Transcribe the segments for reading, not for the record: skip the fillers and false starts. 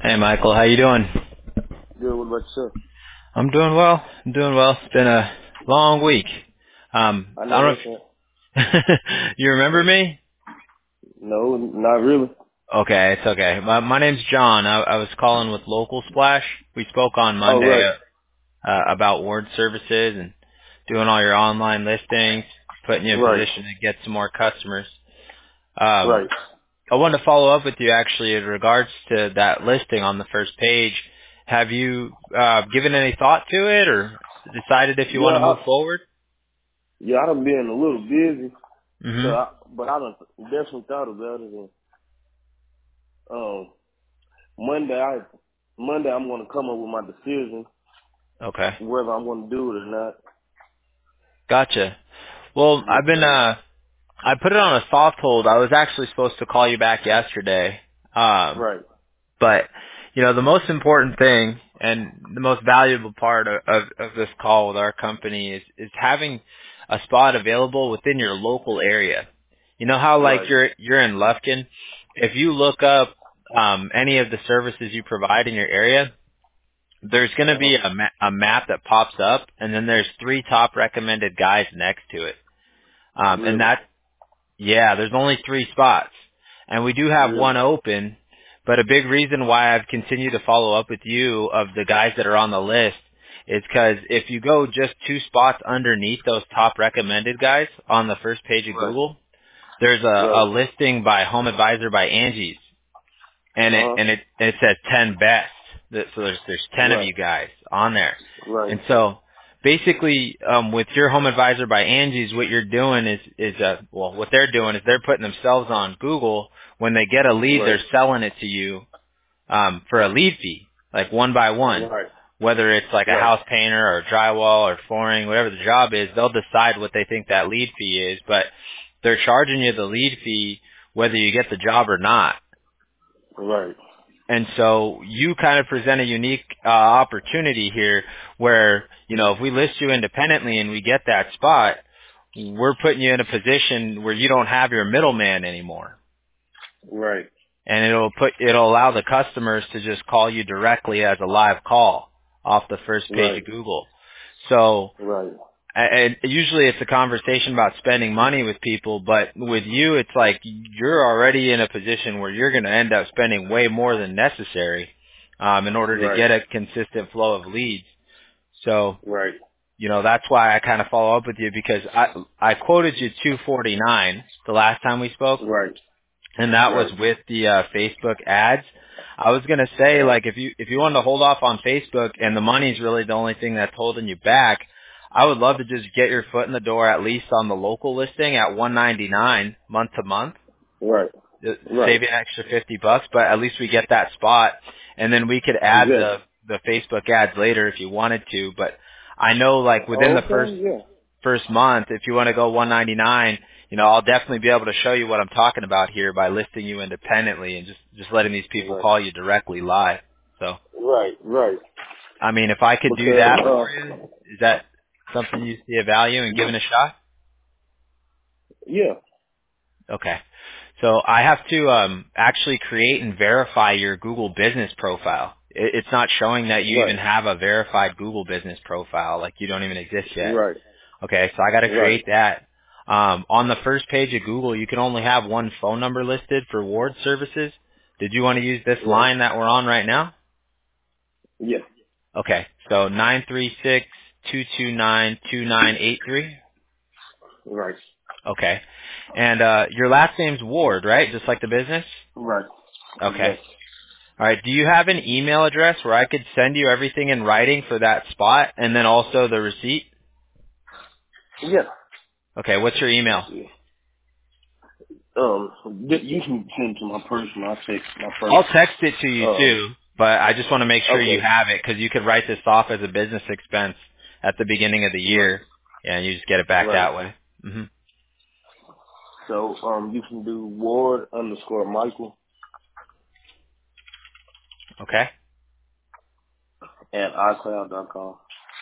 Hey Michael, how you doing? Good. What about yourself? I'm doing well. I'm doing well. It's been a long week. I I know don't that's it. know if you remember me? No, not really. Okay, it's okay. My name's John. I was calling with Local Splash. We spoke on Oh, Monday right. about ward services and doing all your online listings, putting you in Right. position to get some more customers. Um, Right. I wanted to follow up with you actually in regards to that listing on the first page. Have you given any thought to it or decided if you Yeah, want to move forward? I done been a little busy, Mhm. but I done definitely thought about it. And, um, Monday, Monday I'm going to come up with my decision Okay. whether I'm going to do it or not. Gotcha. Well, Yes, sir. I put it on a soft hold. I was actually supposed to call you back yesterday. Right. But the most important thing and the most valuable part of this call with our company is having a spot available within your local area. You know how like Right. you're in Lufkin? If you look up any of the services you provide in your area, there's going to be a map that pops up, and then there's 3 top recommended guys next to it. And Really. yeah, there's only 3 spots. And we do have Really. one open, but a big reason why I've continued to follow up with you of the guys that are on the list is because if you go just 2 spots underneath those top recommended guys on the first page of Right. Google, there's a Right. listing by Home Advisor by Angie's, and Uh-huh. it says 10 best. So there's 10 of Right. you guys on there, Right. and so basically with your Home Advisor by Angie's, what you're doing what they're doing is they're putting themselves on Google. When they get a lead, Right. they're selling it to you for a lead fee, like one by one. Right. Whether it's like a Right. house painter or drywall or flooring, whatever the job is, they'll decide what they think that lead fee is, but they're charging you the lead fee whether you get the job or not. Right. And so you kind of present a unique opportunity here where, if we list you independently and we get that spot, we're putting you in a position where you don't have your middleman anymore. Right. And it'll allow the customers to just call you directly as a live call off the first page Right. of Google. So Right. and usually it's a conversation about spending money with people, but with you, it's like you're already in a position where you're going to end up spending way more than necessary in order to Right. get a consistent flow of leads. So, Right. that's why I kind of follow up with you because I quoted you 249 the last time we spoke, Right. and that was Right. with the Facebook ads. I was going to say Uh-huh. like if you wanted to hold off on Facebook and the money's really the only thing that's holding you back, I would love to just get your foot in the door at least on the local listing at 199 month to month. Right. Right. Save you an extra $50, but at least we get that spot, and then we could add Exactly. the Facebook ads later if you wanted to. But I know like within Oh, the okay. Yeah. first month, if you want to go 199, I'll definitely be able to show you what I'm talking about here by listing you independently and just letting these people Right. call you directly live. So, Right. Right. I mean, if I could do Because that for you, is that something you see a value in giving a shot? yeah. Okay. So I have to actually create and verify your Google business profile. It's not showing that you even Right. have a verified Google business profile, like you don't even exist yet. Right. Okay, so I got to Right. create that. On the first page of Google, you can only have one phone number listed for ward services. Did you want to use this Right. line that we're on right now? Yeah. Okay, so 936-229-2983. Right. Okay, and your last name's Ward, right? Just like the business? Right. Okay. Exactly. All right. Do you have an email address where I could send you everything in writing for that spot and then also the receipt? Yeah. Okay. What's your email? Yeah. You can send to my personal. I'll text my I'll personal. text it to you too, but I just want to make sure you Okay. have it because you could write this off as a business expense at the beginning of the Right. year, and you just get it back Right. that way. hmm So, you can do Ward underscore Michael Okay. at iCloud.com.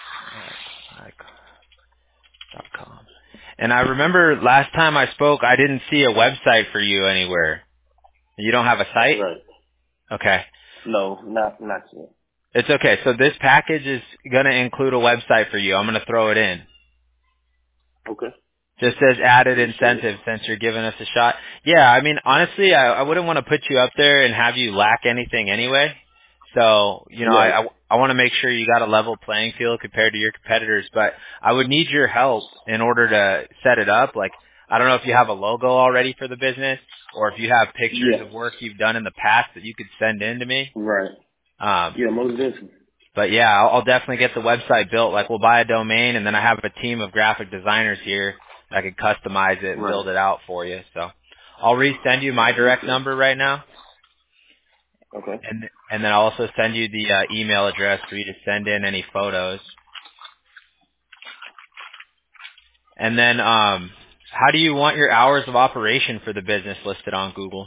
iCloud.com. And I remember last time I spoke, I didn't see a website for you anywhere. You don't have a site? Right. Okay. No, not yet. It's okay. So this package is going to include a website for you. I'm going to throw it in. Okay. Just as added Appreciate it. incentive since you're giving us a shot. Yeah, I mean, honestly, I wouldn't want to put you up there and have you lack anything anyway. So, Right. I want to make sure you got a level playing field compared to your competitors, but I would need your help in order to set it up. Like, I don't know if you have a logo already for the business or if you have pictures Yeah. of work you've done in the past that you could send in to me. Right. Um, Yeah, most definitely. but yeah, I'll definitely get the website built. Like we'll buy a domain and then I have a team of graphic designers here that can customize it and Right. build it out for you. So I'll resend you my direct Okay. number right now. Okay. And then I'll also send you the email address for you to send in any photos. And then how do you want your hours of operation for the business listed on Google?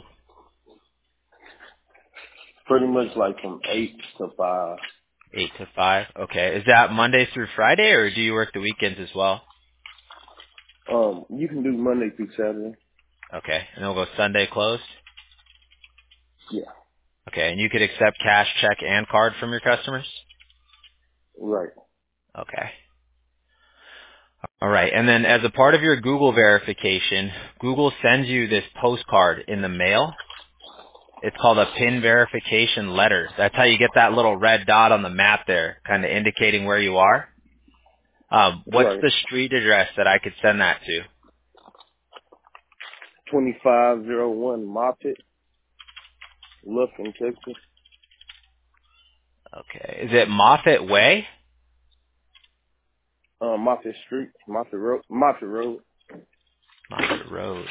Pretty much like from 8 to 5. 8 to 5. Okay. Is that Monday through Friday or do you work the weekends as well? You can do Monday through Saturday. Okay. And then we'll go Sunday closed? Yeah. Okay. And you could accept cash, check, and card from your customers? Right. Okay. All right. And then as a part of your Google verification, Google sends you this postcard in the mail. It's called a PIN verification letter. That's how you get that little red dot on the map there, kind of indicating where you are. What's Right. the street address that I could send that to? 2501 Moffett, Lufkin, Texas. Okay. Is it Moffett Way? Moffett Street, Moffett Road, Moffett Road. Moffett Road.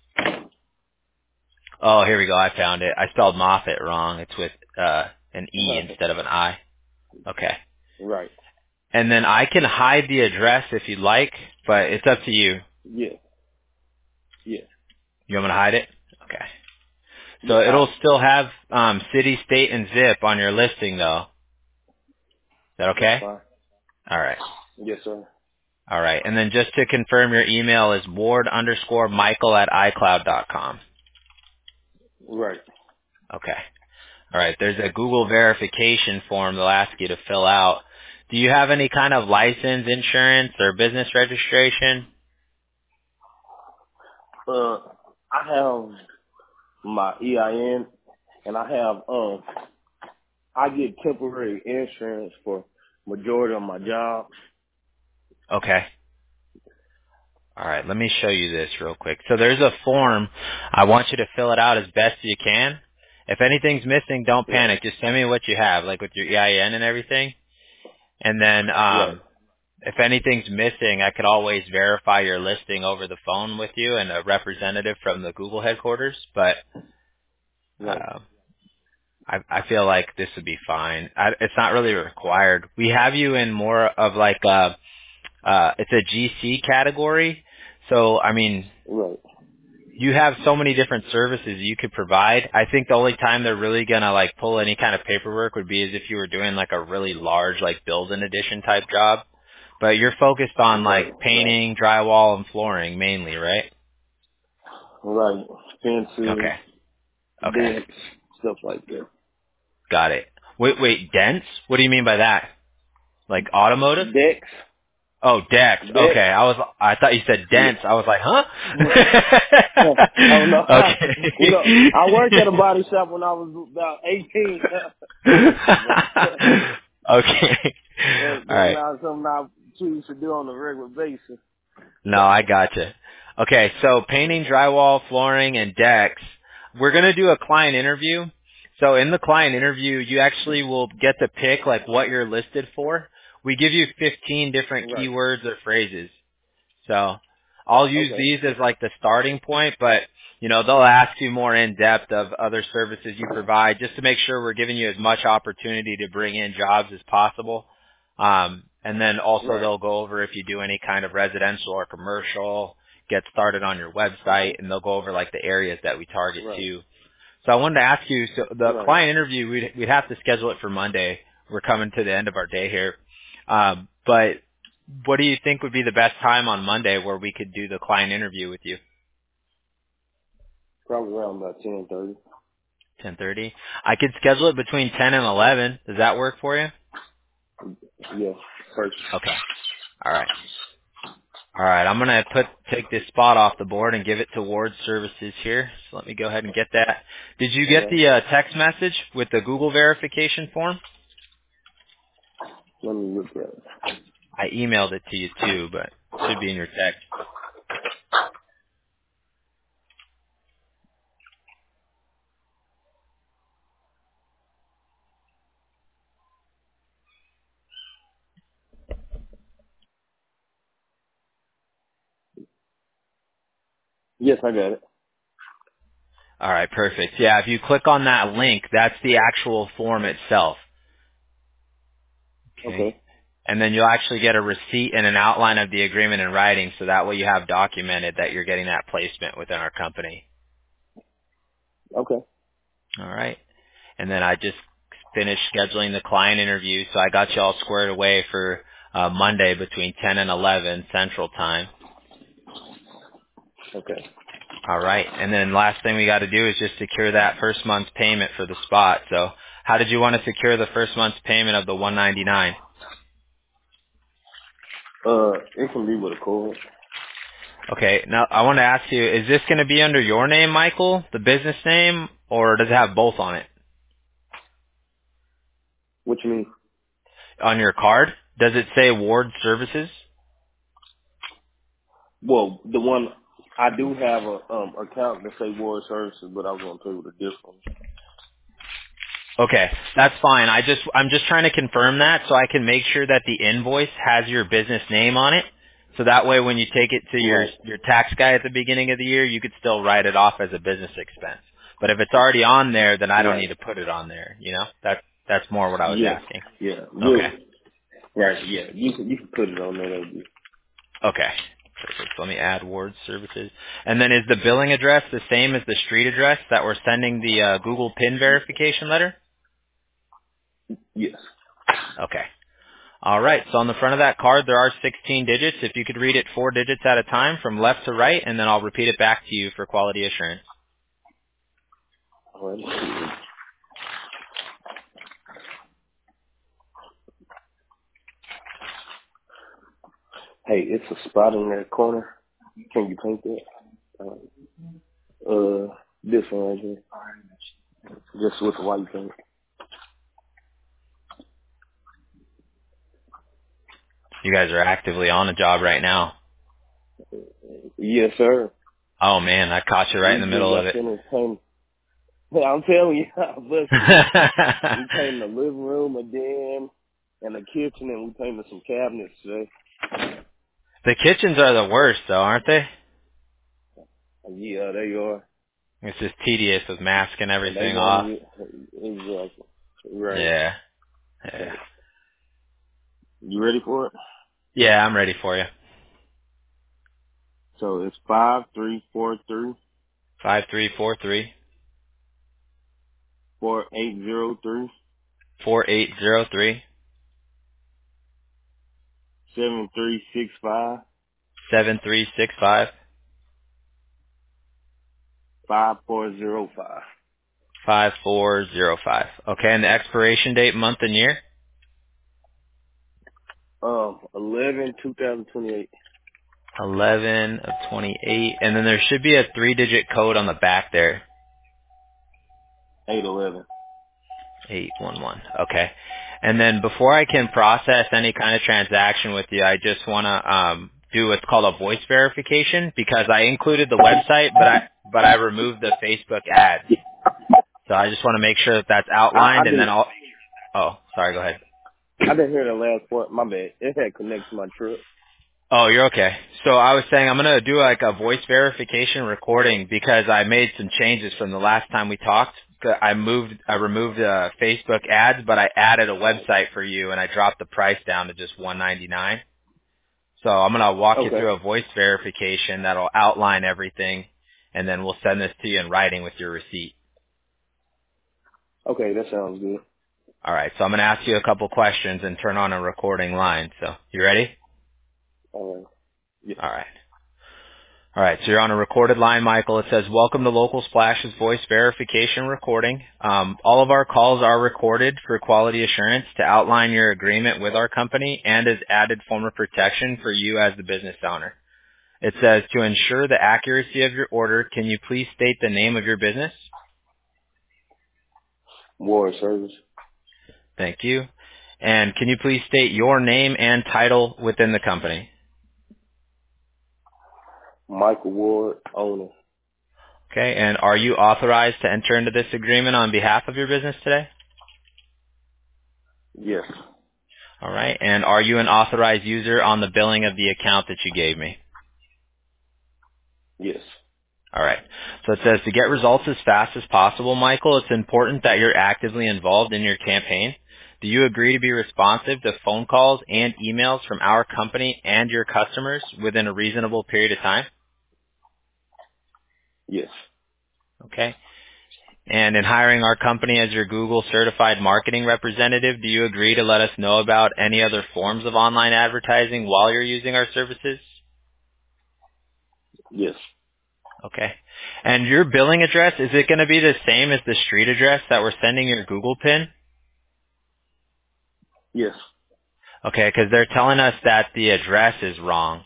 Oh, here we go. I found it. I spelled Moffett wrong. It's with an E instead of an I. Okay. Right. And then I can hide the address if you'd like, but it's up to you. Yeah. Yeah. You want me to hide it? Okay. Yeah. So it'll still have city, state, and zip on your listing, though. Is that That's okay? fine. All right. Yes, sir. All right. And then just to confirm, your email is ward_Michael@iCloud.com. Right. Okay. All right. There's a Google verification form they'll ask you to fill out. Do you have any kind of license, insurance, or business registration? I have my EIN, and I have I get temporary insurance for majority of my jobs. Okay. All right. Let me show you this real quick. So there's a form. I want you to fill it out as best you can. If anything's missing, don't Right. panic. Just send me what you have, like with your EIN and everything. And then Right. if anything's missing, I could always verify your listing over the phone with you and a representative from the Google headquarters. But Right. I feel like this would be fine. It's not really required. We have you in more of like it's a GC category. So I mean, Right. you have so many different services you could provide. I think the only time they're really gonna like pull any kind of paperwork would be as if you were doing like a really large like build-in addition type job. But you're focused on Right. like painting, drywall, and flooring mainly, right? Right. Fences, Okay. Okay. decks, stuff like that. Got it. Wait, dents? What do you mean by that? Like automotive? Decks. Oh, decks. Okay. Decks. I thought you said Yeah. dents. I was like, huh? Oh no. I worked at a Okay. body shop when I was about 18. but Okay. that's All right. not something I choose to do on a regular basis. No, I gotcha. Okay, so painting, drywall, flooring, and decks. We're gonna do a client interview. So in the client interview, you actually will get to pick like what you're listed for. We give you 15 different Right. keywords or phrases. So I'll use Okay. these as like the starting point, but they'll ask you more in depth of other services you provide just to make sure we're giving you as much opportunity to bring in jobs as possible. And then also Right. they'll go over if you do any kind of residential or commercial, get started on your website, and they'll go over like the areas that we target Right. too. So I wanted to ask you, so the Right. client interview, we'd have to schedule it for Monday. We're coming to the end of our day here. But what do you think would be the best time on Monday where we could do the client interview with you? Probably around about 10:30. 10:30. I could schedule it between 10 and 11. Does that work for you? Yeah, first. Okay. All right. All right. I'm gonna take this spot off the board and give it to Ward Services here. So let me go ahead and get that. Did you get Right. the text message with the Google verification form? Let me look at it. I emailed it to you too, but it should be in your text. Yes, I got it. All right, perfect. Yeah, if you click on that link, that's the actual form itself. Okay. Okay. And then you'll actually get a receipt and an outline of the agreement in writing, so that way you have documented that you're getting that placement within our company. Okay. All right. And then I just finished scheduling the client interview, so I got you all squared away for Monday between 10 and 11 Central Time. Okay. All right. And then last thing we got to do is just secure that first month's payment for the spot. So how did you want to secure the first month's payment of the 199? It can be with a card. Okay. Now I want to ask you, is this going to be under your name, Michael, the business name, or does it have both on it? What you mean? On your card, does it say Ward Services? Well, the one I do have a account that say Ward Services, but I was gonna pay with a different. Okay, that's fine. I'm just trying to confirm that so I can make sure that the invoice has your business name on it. So that way when you take it to Right. your tax guy at the beginning of the year, you could still write it off as a business expense. But if it's already on there, then I don't Right. need to put it on there, you know? That's more what I was Yeah. asking. Yeah. Okay. You. Right. Yeah. You can put it on there. That'd be- Okay. Perfect. So let me add Ward Services. And then is the billing address the same as the street address that we're sending the Google PIN verification letter? Yes. Okay. All right. So on the front of that card, there are 16 digits. If you could read it 4 digits at a time from left to right, and then I'll repeat it back to you for quality assurance. All right. Hey, it's a spot in that corner. Can you paint that? This one right here, just with the white paint. You guys are actively on a job right now. Yes, sir. Oh man, I caught you right We in the just middle of got it. finished painting. I'm telling you, I busted it. We painted the living room, a den, and the kitchen, and we painted some cabinets today. The kitchens are the worst though, aren't they? Yeah, there you are. It's just tedious with masking And they everything off. wanted it. Exactly. Right. Yeah. So, Yeah. you ready for it? Yeah, I'm ready for you. So it's 5343 5343 4803 4803 7365 7365 5405. 5405. Okay, and the expiration date, month and year? 11/2028. 11 of 28. And then there should be a 3-digit code on the back there. 811. 811. Okay. And then before I can process any kind of transaction with you, I just want to do what's called a voice verification because I included the website, but I removed the Facebook ads. So I just want to make sure that that's I outlined, and then didn't I'll. Oh, sorry. Go ahead. I didn't hear the last part. My bad. It had connected to my truck. Oh, you're okay. So I was saying I'm going to do like a voice verification recording because I made some changes from the last time we talked. I removed Facebook ads, but I added a website for you and I dropped the price down to just $199. So I'm going to walk you Okay. through a voice verification that'll outline everything and then we'll send this to you in writing with your receipt. Okay, that sounds good. All right. So I'm going to ask you a couple questions and turn on a recording line. So you ready? All right. Yeah. All right. All right, so you're on a recorded line, Michael. It says, welcome to Local Splash's voice verification recording. All of our calls are recorded for quality assurance to outline your agreement with our company and as added form of protection for you as the business owner. It says, to ensure the accuracy of your order, can you please state the name of your business? Ward Service. Thank you. And can you please state your name and title within the company? Michael Ward, owner. Okay, and are you authorized to enter into this agreement on behalf of your business today? Yes. All right, and are you an authorized user on the billing of the account that you gave me? Yes. All right, so it says to get results as fast as possible, Michael, it's important that you're actively involved in your campaign. Do you agree to be responsive to phone calls and emails from our company and your customers within a reasonable period of time? Yes. Okay. And in hiring our company as your Google certified marketing representative, do you agree to let us know about any other forms of online advertising while you're using our services? Yes. Okay. And your billing address, is it going to be the same as the street address that we're sending your Google pin? Yes. Okay, because they're telling us that the address is wrong.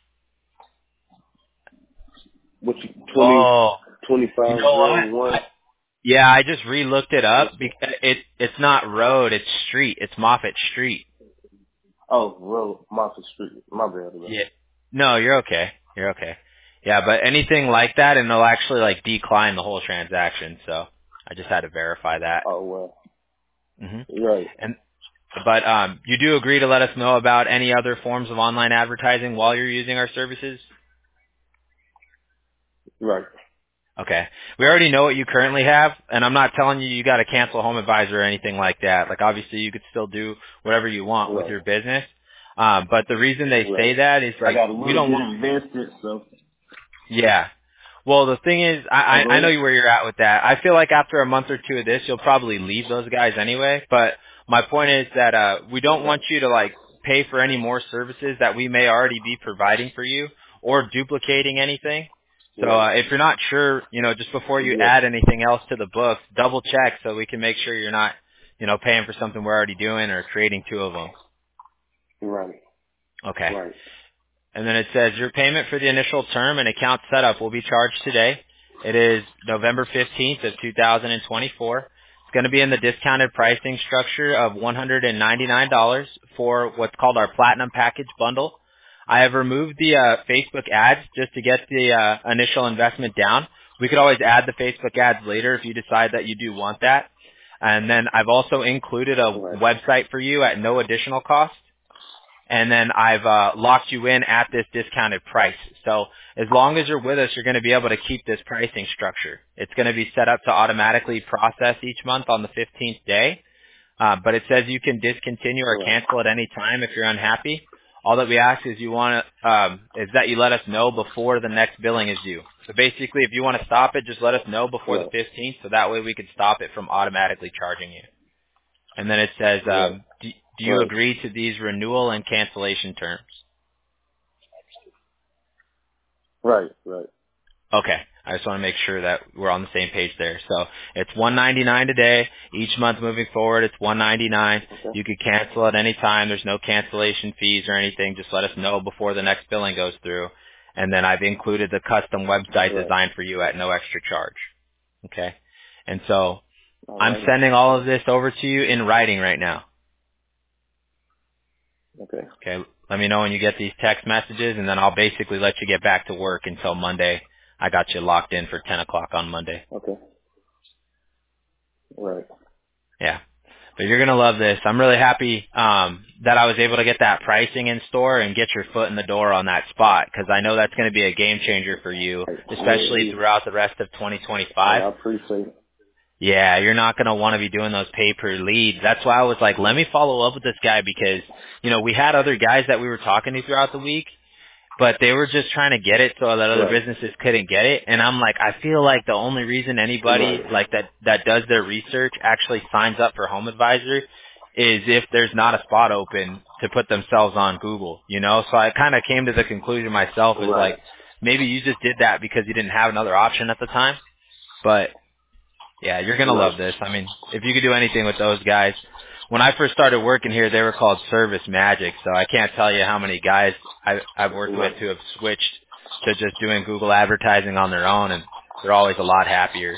What you, Oh, you know what? 2501? Yeah, I just re-looked it Yes, up sir. because it's not road, it's street. It's Moffett Street. Oh, road, Martha Street. My bad. Yeah. No, you're okay. You're okay. Yeah, but anything like that, and they'll actually like decline the whole transaction. So I just had to verify that. Oh, well. hmm Right. And but you do agree to let us know about any other forms of online advertising while you're using our services? Right. Okay. We already know what you currently have, and I'm not telling you got to cancel Home Advisor or anything like that. Like, obviously, you could still do whatever you want with Right. your business. But the reason they Right. say that is, I like, got a we little don't bit want... invested, so. Yeah. Well, the thing is, I know Okay. where you're at with that. I feel like after a month or two of this, you'll probably leave those guys anyway. But my point is that we don't want Right. you to, like, pay for any more services that we may already be providing for you or duplicating anything. So Right. if you're not sure, just before you Yes. add anything else to the books, double check so we can make sure you're not, paying for something we're already doing or creating two of them. Right. Okay. Right. And then it says your payment for the initial term and account setup will be charged today. It is November 15th of 2024. It's going to be in the discounted pricing structure of $199 for what's called our Platinum Package Bundle. I have removed the Facebook ads just to get the initial investment down. We could always add the Facebook ads later if you decide that you do want that. And then I've also included a Right. website for you at no additional cost. And then I've locked you in at this discounted price. So as long as you're with us, you're going to be able to keep this pricing structure. It's going to be set up to automatically process each month on the 15th day. But it says you can discontinue or Right. cancel at any time if you're unhappy. All that we ask is is that you let us know before the next billing is due. So basically, if you want to stop it, just let us know before the Right. 15th, so that way we can stop it from automatically charging you. And then it says, Right. do you Right. agree to these renewal and cancellation terms? Right. Right. Okay. I just want to make sure that we're on the same page there. So it's $199 today. Each month moving forward, it's $199. Okay. You could cancel at any time. There's no cancellation fees or anything. Just let us know before the next billing goes through. And then I've included the custom website Right. designed for you at no extra charge. Okay. And so All I'm right. sending all of this over to you in writing right now. Okay. Okay. Let me know when you get these text messages, and then I'll basically let you get back to work until Monday. I got you locked in for 10 o'clock on Monday. Okay. Right. Yeah. But you're going to love this. I'm really happy that I was able to get that pricing in store and get your foot in the door on that spot, because I know that's going to be a game changer for you, Right. especially Yeah. throughout the rest of Hey, 2025. I appreciate it. Yeah, you're not going to want to be doing those pay-per leads. That's why I was like, let me follow up with this guy because, we had other guys that we were talking to throughout the week, but they were just trying to get it so that other Right. businesses couldn't get it. And I'm like, I feel like the only reason anybody Right. like that does their research actually signs up for Home Advisor is if there's not a spot open to put themselves on Google, So I kind of came to the conclusion myself is like, Right. maybe you just did that because you didn't have another option at the time. But yeah, you're gonna Right. love this. I mean, if you could do anything with those guys. When I first started working here, they were called Service Magic, so I can't tell you how many guys I've worked with Right. who have switched to just doing Google advertising on their own, and they're always a lot happier.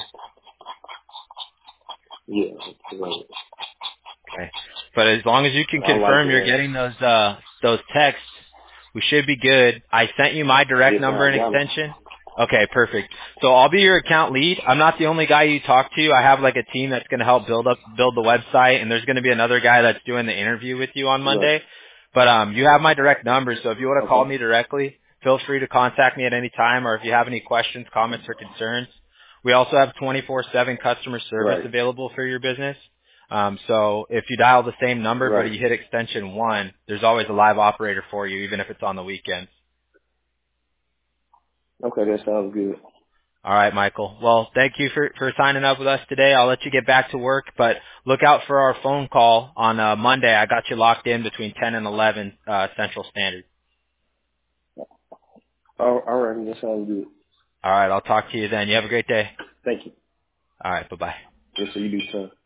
Yeah. Right. Okay. But as long as you can I like confirm it, you're man. getting those texts, we should be good. I sent you my direct Yes, sir. number I and got it. extension. Okay, perfect. So I'll be your account lead. I'm not the only guy you talk to. I have like a team that's going to help build the website, and there's going to be another guy that's doing the interview with you on Right. Monday. But you have my direct number, so if you want to call Okay. me directly, feel free to contact me at any time, or if you have any questions, comments, or concerns. We also have 24/7 customer service Right. available for your business. So if you dial the same number but Right. you hit extension 1, there's always a live operator for you, even if it's on the weekend. Okay, that sounds good. All right, Michael. Well, thank you for signing up with us today. I'll let you get back to work, but look out for our phone call on Monday. I got you locked in between 10 and 11 Central Standard. All right, that sounds good. All right, I'll talk to you then. You have a great day. Thank you. All right, bye-bye. Yes, sir, you do, sir.